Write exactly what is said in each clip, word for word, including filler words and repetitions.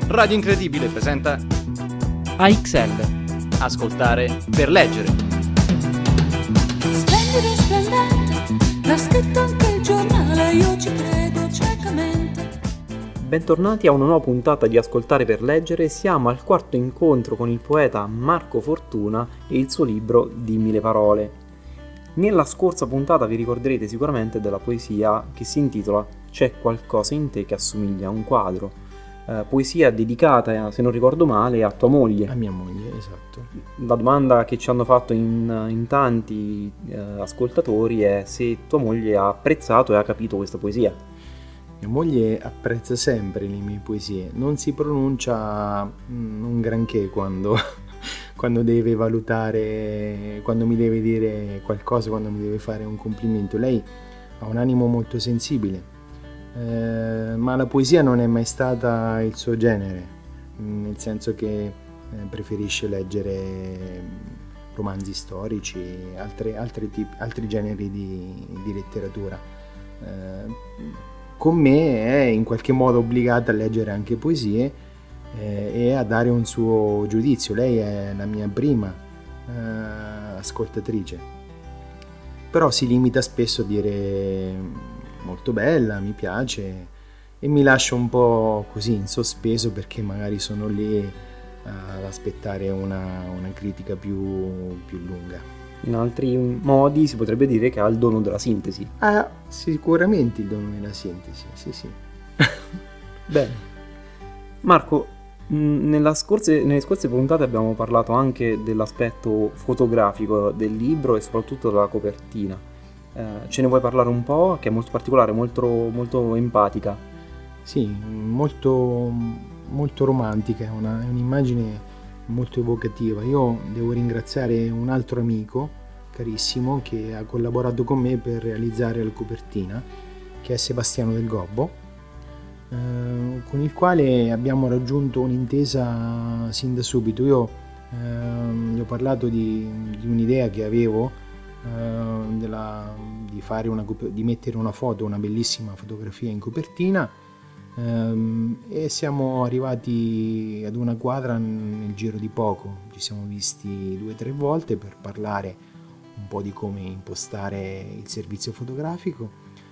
Radio Incredibile presenta A X L. Ascoltare per leggere. Splendido e splendente, l'ha scritto anche il giornale, io ci credo ciecamente. Bentornati a una nuova puntata di Ascoltare per leggere. Siamo al quarto incontro con il poeta Marco Fortuna e il suo libro Di mille parole. Nella scorsa puntata vi ricorderete sicuramente della poesia che si intitola C'è qualcosa in te che assomiglia a un quadro. Eh, poesia dedicata, se non ricordo male, a tua moglie. A mia moglie, esatto. La domanda che ci hanno fatto in, in tanti eh, ascoltatori è se tua moglie ha apprezzato e ha capito questa poesia. Mia moglie apprezza sempre le mie poesie, non si pronuncia mm, un granché quando, quando deve valutare, quando mi deve dire qualcosa, quando mi deve fare un complimento. Lei ha un animo molto sensibile, eh, ma la poesia non è mai stata il suo genere, nel senso che eh, preferisce leggere romanzi storici, altre, altri, tipi, altri generi di, di letteratura. Eh, con me è in qualche modo obbligata a leggere anche poesie eh, e a dare un suo giudizio. Lei è la mia prima eh, ascoltatrice, però si limita spesso a dire molto bella, mi piace, e mi lascia un po' così in sospeso perché magari sono lì ad aspettare una, una critica più, più lunga. In altri modi si potrebbe dire che ha il dono della sintesi. Ha sicuramente il dono della sintesi, sì sì. Bene. Marco, nella scorse, nelle scorse puntate abbiamo parlato anche dell'aspetto fotografico del libro e soprattutto della copertina. Eh, ce ne vuoi parlare un po'? Che è molto particolare, molto, molto empatica. Sì, molto, molto romantica, è, una, è un'immagine molto evocativa. Io devo ringraziare un altro amico carissimo che ha collaborato con me per realizzare la copertina, che è Sebastiano Del Gobbo, eh, con il quale abbiamo raggiunto un'intesa sin da subito. Io eh, gli ho parlato di, di un'idea che avevo eh, della, di, fare una, di mettere una foto, una bellissima fotografia in copertina, Um, e siamo arrivati ad una quadra nel giro di poco. Ci siamo visti due o tre volte per parlare un po' di come impostare il servizio fotografico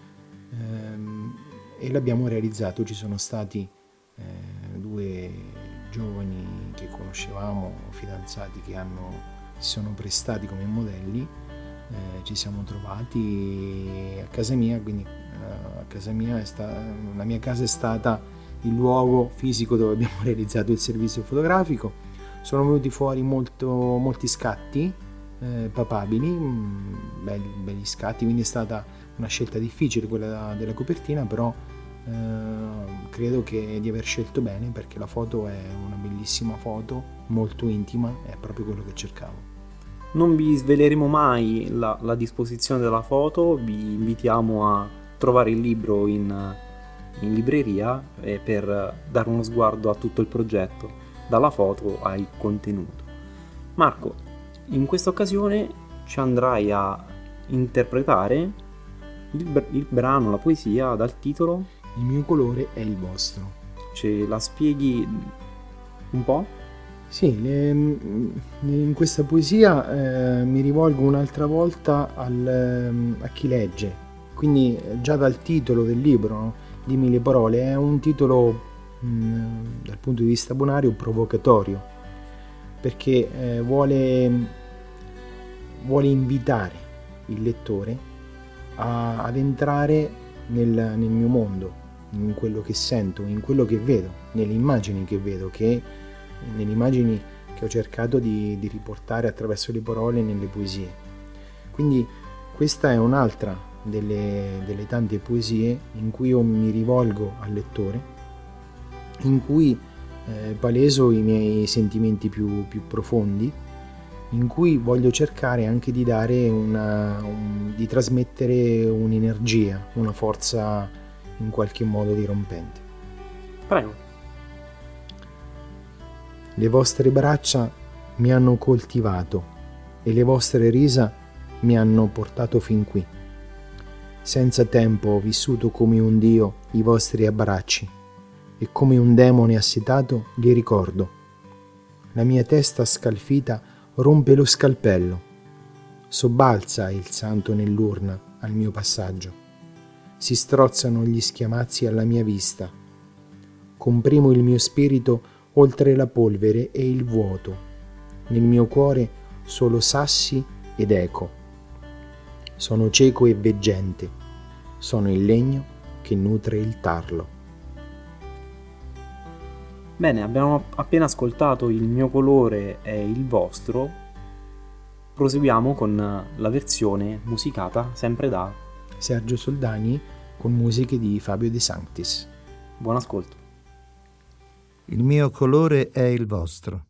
um, e l'abbiamo realizzato. Ci sono stati eh, due giovani che conoscevamo, fidanzati, che hanno, si sono prestati come modelli. Eh, ci siamo trovati a casa mia, quindi uh, a casa mia è sta- la mia casa è stata il luogo fisico dove abbiamo realizzato il servizio fotografico. Sono venuti fuori molto, molti scatti eh, papabili, mh, belli, belli scatti, quindi è stata una scelta difficile quella della copertina, però eh, credo che di aver scelto bene, perché la foto è una bellissima foto, molto intima, è proprio quello che cercavo. Non vi sveleremo mai la, la disposizione della foto, vi invitiamo a trovare il libro in, in libreria eh, per dare uno sguardo a tutto il progetto, dalla foto al contenuto. Marco, in questa occasione ci andrai a interpretare il, il brano, la poesia dal titolo Il mio colore è il vostro. Ce la spieghi un po'? Sì, le, in questa poesia eh, mi rivolgo un'altra volta al, a chi legge, quindi già dal titolo del libro, no? Di mille parole, è un titolo mh, dal punto di vista bonario provocatorio, perché eh, vuole, vuole invitare il lettore a, ad entrare nel, nel mio mondo, in quello che sento, in quello che vedo, nelle immagini che vedo, che nelle immagini che ho cercato di, di riportare attraverso le parole nelle poesie. Quindi questa è un'altra delle, delle tante poesie in cui io mi rivolgo al lettore, in cui eh, paleso i miei sentimenti più, più profondi, in cui voglio cercare anche di dare una, un, di trasmettere un'energia, una forza in qualche modo dirompente. Prego. Le vostre braccia mi hanno coltivato e le vostre risa mi hanno portato fin qui. Senza tempo ho vissuto come un dio i vostri abbracci e come un demone assetato li ricordo. La mia testa scalfita rompe lo scalpello. Sobbalza il santo nell'urna al mio passaggio. Si strozzano gli schiamazzi alla mia vista. Comprimo il mio spirito oltre la polvere e il vuoto. Nel mio cuore solo sassi ed eco. Sono cieco e veggente. Sono il legno che nutre il tarlo. Bene, abbiamo appena ascoltato Il mio colore è il vostro. Proseguiamo con la versione musicata sempre da Sergio Soldani con musiche di Fabio De Sanctis. Buon ascolto. Il mio colore è il vostro.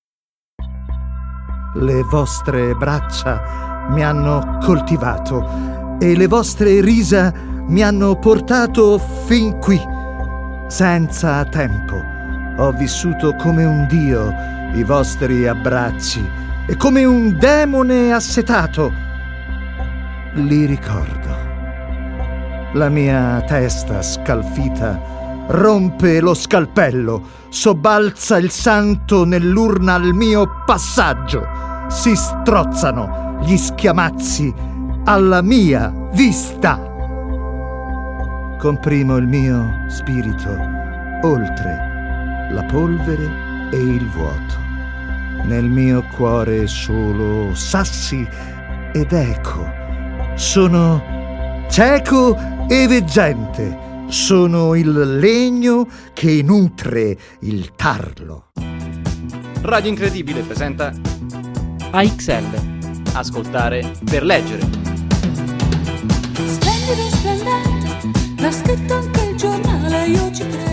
Le vostre braccia mi hanno coltivato e le vostre risa mi hanno portato fin qui. Senza tempo ho vissuto come un dio i vostri abbracci e come un demone assetato li ricordo. La mia testa scalfita rompe lo scalpello, sobbalza il santo nell'urna al mio passaggio, si strozzano gli schiamazzi alla mia vista. Comprimo il mio spirito oltre la polvere e il vuoto. Nel mio cuore solo sassi ed eco. Sono cieco e veggente. Sono il legno che nutre il tarlo. Radio Incredibile presenta A X L. Ascoltare per leggere. Splendido e splendente, l'ha scritto anche il giornale, io ci credo.